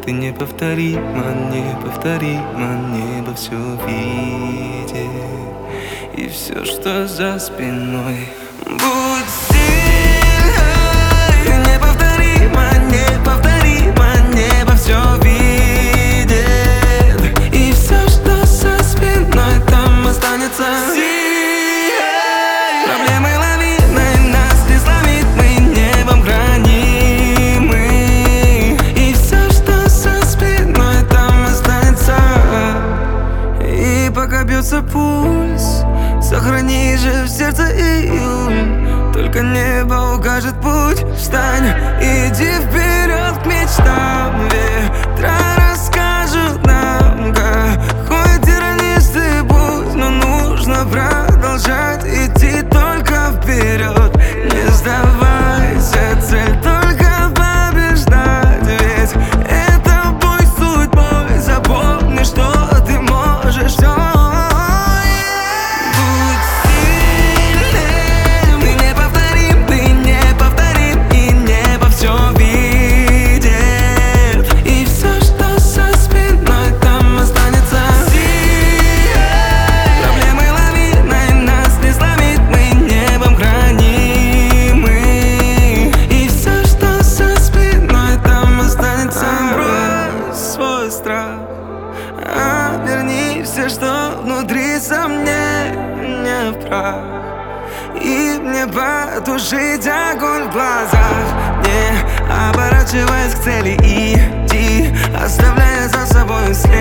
Ты неповторима, неповторима, небо все видит. И все, что за спиной. Будь сильной, неповторима, неповторима, небо все видит. И все, что за спиной, там останется. Проблемы лавиной нас не сломит, мы небом хранимы. И все, что за спиной, там останется. И пока бьется пульс, сохрани же в сердце июль. Только небо укажет путь. Встань, иди вперед к мечтам. Ветра расскажут нам, какой тернистый путь. Но нужно продолжать идти только вперед. Не сдавайся, цель только побеждать. Ведь это бой с судьбой. Запомни, что ты можешь все. Верни все, что внутри сомнения в прах. И мне потушить огонь в глазах. Не оборачиваясь к цели, иди, оставляя за собой след.